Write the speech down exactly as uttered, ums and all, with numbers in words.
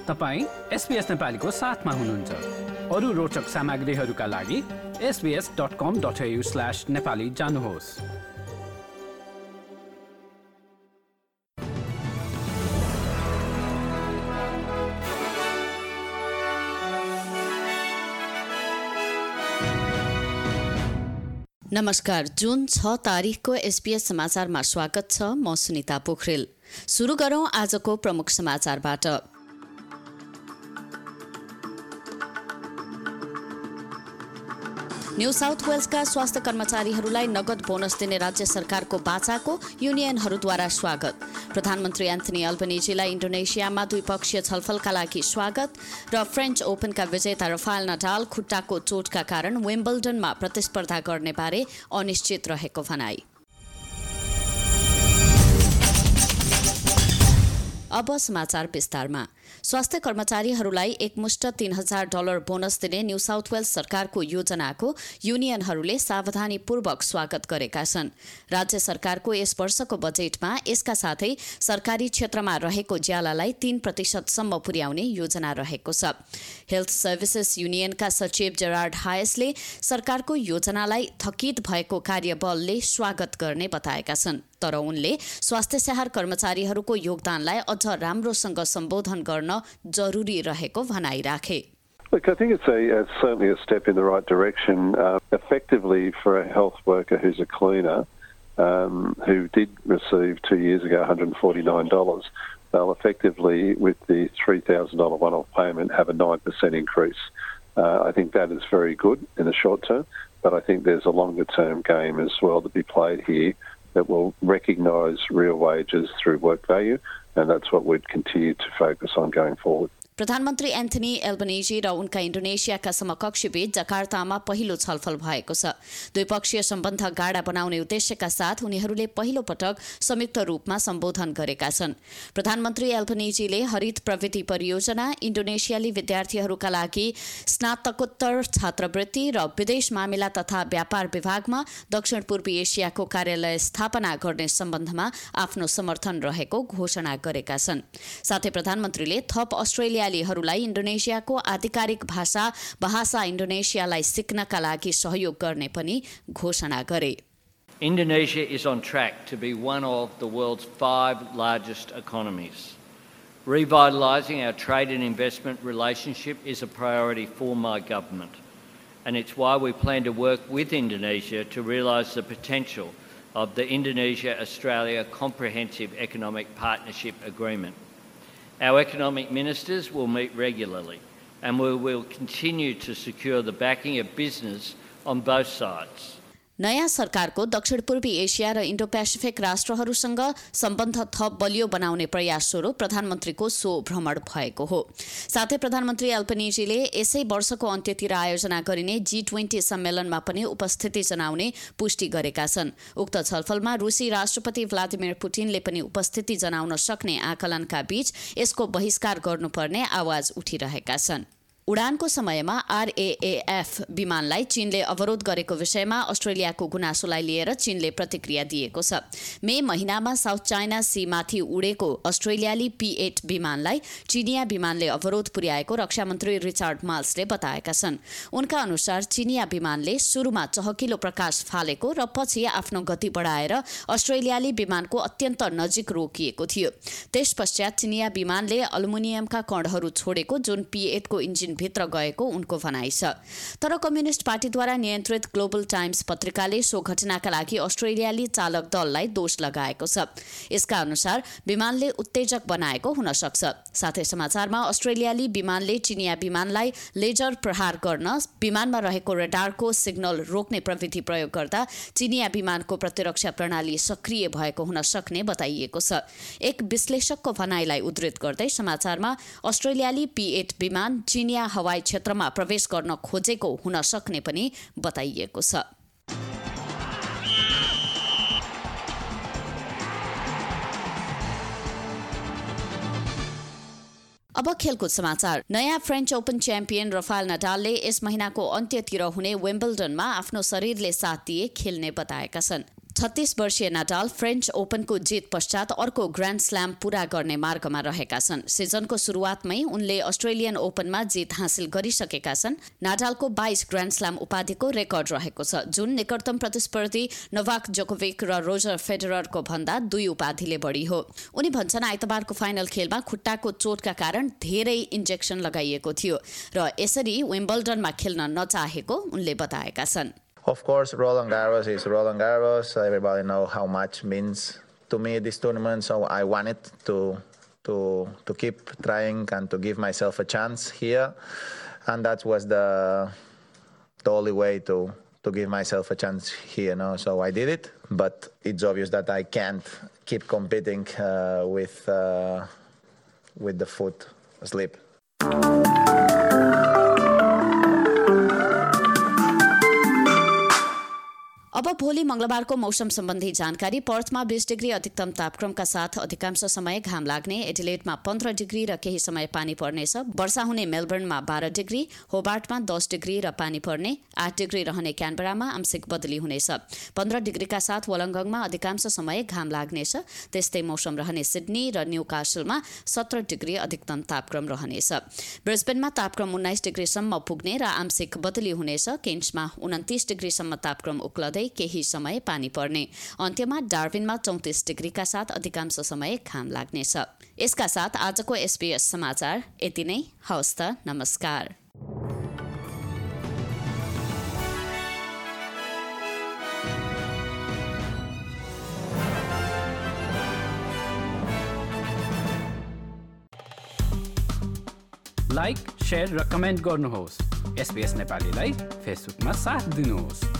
तपाईं एसबीएस नेपालीको साथमा हुनुहुन्छ। अरू रोचक सामग्रीहरूका लागि S B S dot com dot A U slash Nepali जानुहोस्। नमस्कार, जुन छ तारिखको एसबीएस समाचारमा स्वागत छ। म सुनिता पोखरेल। सुरु गरौं आजको प्रमुख समाचारबाट। न्यू साउथ वेल्सका स्वास्थ्य कर्मचारीहरूलाई नगद बोनस दिने राज्य सरकारको बाचाको युनियनहरूद्वारा स्वागत। प्रधानमन्त्री एन्थनी अल्बनीजीलाई इन्डोनेसियामा द्विपक्षीय छलफलका लागि स्वागत र फ्रेन्च ओपनका विजेता रफायल नडाल खुट्टाको चोटका कारण विम्बल्डनमा प्रतिस्पर्धा गर्ने बारे अनिश्चित रहेको भनाई। अब समाचार विस्तारमा। स्वास्थ्य कर्मचारीहरूलाई एकमुष्ट तीन हजार डलर बोनस दिने न्यू साउथ वेल्स सरकारको योजनाको युनियनहरूले सावधानीपूर्वक स्वागत गरेका छन्। राज्य सरकारको यस वर्षको बजेटमा यसका साथै सरकारी क्षेत्रमा रहेको ज्यालालाई तीन प्रतिशतसम्म पुर्याउने योजना रहेको छ। हेल्थ सर्भिसेस युनियनका सचिव जेरार्ड हायसले सरकारको योजनालाई थकित भएको कार्यबलले स्वागत गर्ने बताएका छन्, तर उनले स्वास्थ्य स्याहार कर्मचारीहरूको योगदानलाई अझ राम्रोसँग सम्बोधन गर्न जरुरी रहेको भनाई राखे। Look, I think it's a, a certainly a step in the right direction. Uh, effectively, for a health worker who's a cleaner, um, who did receive two years ago one hundred forty-nine dollars, they'll effectively, with the three thousand dollars one-off payment, have a nine percent increase. Uh, I think that is very good in the short term, but I think there's a longer-term game as well to be played here that will recognise real wages through work value, and that's what we'd continue to focus on going forward. प्रधानमन्त्री Anthony Albanese र उनका इन्डोनेसियाका समकक्षीबीच जकार्तामा पहिलो छलफल भएको छ। द्विपक्षीय सम्बन्ध गाढा बनाउने उद्देश्यका साथ उनीहरूले पहिलो पटक संयुक्त रूपमा सम्बोधन गरेका छन्। प्रधानमन्त्री एल्बनीजीले हरित प्रविधि परियोजना, इन्डोनेसियाली विद्यार्थीहरूका लागि स्नातकोत्तर छात्रवृत्ति र विदेश मामिला तथा व्यापार विभागमा दक्षिण पूर्वी एसियाको कार्यालय स्थापना गर्ने सम्बन्धमा आफ्नो समर्थन रहेको घोषणा गरेका छन्। साथै प्रधानमन्त्रीले थप अस्ट्रेलिया लाई इन्डोनेसियाको आधिकारिक भाषा भाषा इन्डोनेसियालाई सिक्नका लागि सहयोग गर्ने पनि घोषणा गरे। Indonesia is on track to be one of the world's five largest economies. Revitalising our trade and investment relationship is a priority for my government, and it's why we plan to work with Indonesia to realise the potential of the Indonesia-Australia Comprehensive Economic Partnership Agreement. Our economic ministers will meet regularly, and we will continue to secure the backing of business on both sides. नयाँ सरकारको दक्षिण पूर्वी Asia र Indo Pacific राष्ट्रहरूसँग सम्बन्ध थप बलियो बनाउने प्रयास स्वरूप प्रधानमन्त्रीको सो भ्रमण भएको हो। साथै प्रधानमन्त्री एल्बनीजीले यसै वर्षको अन्त्यतिर आयोजना गरिने जी ट्वेन्टी सम्मेलनमा पनि उपस्थिति जनाउने पुष्टि गरेका छन्। उक्त छलफलमा रुसी राष्ट्रपति भ्लादिमिर पुटिनले पनि उपस्थिति जनाउन सक्ने आकलनका बीच यसको बहिष्कार गर्नुपर्ने आवाज उठिरहेका छन्। उडानको समयमा आरएएएफ विमानलाई चीनले अवरोध गरेको विषयमा अस्ट्रेलियाको गुनासोलाई लिएर चीनले प्रतिक्रिया दिएको छ। मे महिनामा साउथ चाइना सीमाथि उडेको अस्ट्रेलियाली पी एट विमानलाई चीनिया विमानले अवरोध पुर्याएको रक्षा मन्त्री रिचार्ड माल्सले बताएका छन्। उनका अनुसार चीनिया विमानले सुरुमा चहकिलो प्रकाश फालेको र पछि आफ्नो गति बढाएर अस्ट्रेलियाली विमानको अत्यन्त नजिक रोकिएको थियो। त्यसपश्चात चीनिया विमानले अल्मुनियमका कणहरू छोडेको जुन पी एट को इन्जिन भित्र गएको उनको भनाइ छ। तर कम्युनिस्ट पार्टीद्वारा नियन्त्रित ग्लोबल टाइम्स पत्रिकाले सो घटनाका लागि अस्ट्रेलियाली चालक दललाई दोष लगाएको छ। यसका अनुसार विमानले उत्तेजक बनाएको हुन सक्छ। साथै समाचारमा अस्ट्रेलियाली विमानले चीनिया विमानलाई लेजर प्रहार गर्न विमानमा रहेको रेडारको सिग्नल रोक्ने प्रविधि प्रयोग गर्दा चीनिया विमानको प्रतिरक्षा प्रणाली सक्रिय भएको हुन सक्ने बताइएको छ। एक विश्लेषकको भनाइलाई उद्धृत गर्दै समाचारमा अस्ट्रेलियाली पी एट विमान चीनिया हवाई क्षेत्रमा प्रवेश गर्न खोजेको हुन सक्ने पनि बताइएको छ। अब खेलकुद समाचार। नयाँ फ्रेन्च ओपन च्याम्पियन रफायल नडालले यस महिनाको अन्त्यतिर हुने विम्बल्डनमा आफ्नो शरीरले साथ दिए खेल्ने बताएका छन्। छत्तीस वर्षीय नाडाल फ्रेन्च ओपनको जित पश्चात अर्को ग्रान्ड स्ल्याम पूरा गर्ने मार्गमा रहेका छन्। सिजनको सुरुवातमै उनले अस्ट्रेलियन ओपनमा जित हासिल गरिसकेका छन्। नाडालको बाइस ग्रान्ड स्ल्याम उपाधिको रेकर्ड रहेको छ, जुन निकटतम प्रतिस्पर्धी नोभाक जोकोभिक र रोजर फेडररको भन्दा दुई उपाधिले बढी हो। उनी भन्छन् आइतबारको फाइनल खेलमा खुट्टाको चोटका कारण धेरै इन्जेक्सन लगाइएको थियो र यसरी विम्बल्डनमा खेल्न नचाहेको उनले बताएका छन्। Of course, Roland Garros is Roland Garros. Everybody knows how much means to me this tournament, so I wanted to to to keep trying and to give myself a chance here, and that was the the only way to to give myself a chance here. No, so I did it, but it's obvious that I can't keep competing uh, with uh, with the foot asleep. अब भोलि मंगलबारको मौसम सम्बन्धी जानकारी। पर्थमा बीस degree अधिकतम तापक्रमका साथ अधिकांश समय घाम लाग्ने, एडिलेडमा पन्ध्र डिग्री र केही समय पानी पर्नेछ। वर्षा हुने मेलबर्नमा बाह्र डिग्री, होबार्टमा दस डिग्री र पानी पर्ने, आठ डिग्री रहने क्यानबरामा आंशिक बदली हुनेछ। पन्ध्र डिग्रीका साथ वलङ्गङमा अधिकांश समय घाम लाग्नेछ। त्यस्तै मौसम रहने सिडनी र न्यू कासलमा सत्र डिग्री अधिकतम तापक्रम रहनेछ। ब्रिस्बेनमा तापक्रम उन्नाइस डिग्रीसम्म पुग्ने र आंशिक बदली हुनेछ। केन्समा उन्तिस डिग्रीसम्म तापक्रम उक्लदै केही समय पानी पर्ने। अन्त्यमा डार्विनमा चौतिस डिग्रीका साथ अधिकांश समय घाम लाग्नेछ। यसका साथ आजको एसबीएस समाचार यति नै। हवस् त, नमस्कार। लाइक, शेयर र कमेन्ट गर्नुहोस्। एसबीएस नेपालीलाई फेसबुकमा साथ दिनुहोस्।